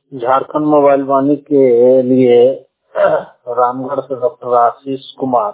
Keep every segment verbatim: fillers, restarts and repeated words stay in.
Jharkhand mobile वाणी के लिए रामगढ़ से डॉक्टर आशीष कुमार।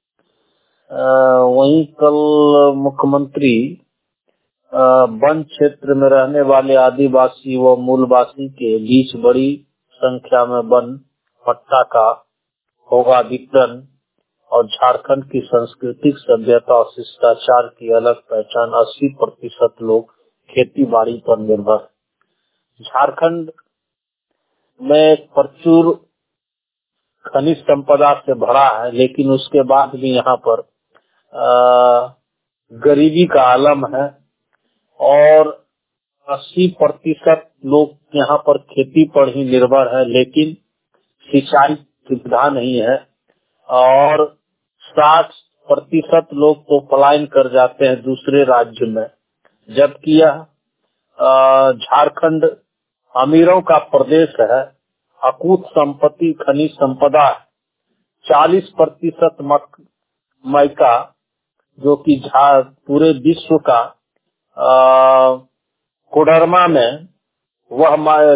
वहीं कल मुख्यमंत्री वन क्षेत्र में रहने वाले आदिवासी व मूलवासी के बीच बड़ी संख्या में वन पट्टा का होगा वितरण और झारखंड की सांस्कृतिक सभ्यता और शिष्टाचार की अलग पहचान। अस्सी प्रतिशत लोग खेती बाड़ी पर निर्भर। झारखंड में प्रचुर खनिज संपदा से भरा है, लेकिन उसके बाद भी यहाँ पर आ, गरीबी का आलम है और अस्सी प्रतिशत लोग यहाँ पर खेती पर ही निर्भर है, लेकिन सिंचाई सुविधा नहीं है और साठ प्रतिशत लोग तो पलायन कर जाते हैं दूसरे राज्य में, जबकि यह झारखंड अमीरों का प्रदेश है। अकूत संपत्ति खनिज संपदा चालीस प्रतिशत माइका जो कि पूरे विश्व का आ, कोडरमा में वह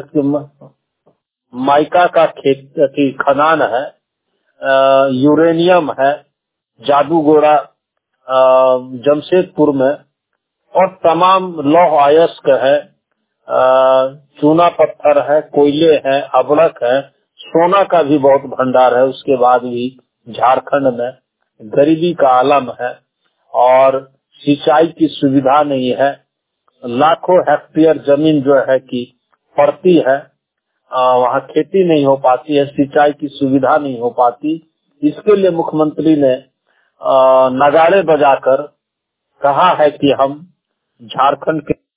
माइका का खेत की खदान है। आ, यूरेनियम है जादूगोड़ा जमशेदपुर में और तमाम लौह अयस्क है, चूना पत्थर है, कोयले हैं, अबड़क है, सोना का भी बहुत भंडार है। उसके बाद भी झारखंड में गरीबी का आलम है और सिंचाई की सुविधा नहीं है। लाखों हेक्टेयर जमीन जो है कि पड़ती है, वहाँ खेती नहीं हो पाती है, सिंचाई की सुविधा नहीं हो पाती। इसके लिए मुख्यमंत्री ने नगाड़े बजाकर कहा है कि हम झारखंड के